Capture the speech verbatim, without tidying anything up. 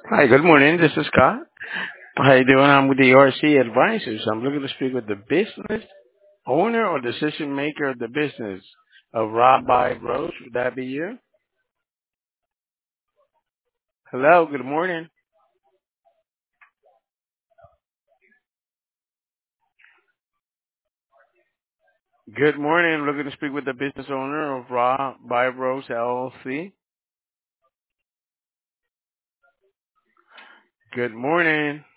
Hi, good morning. This is Scott. How you doing? I'm with the R C Advisors. I'm looking to speak with the business owner or decision maker of the business of Rabbi Rose. Would that be you? Hello, good morning. Good morning. I'm looking to speak with the business owner of Rabbi Rose L L C. Good morning.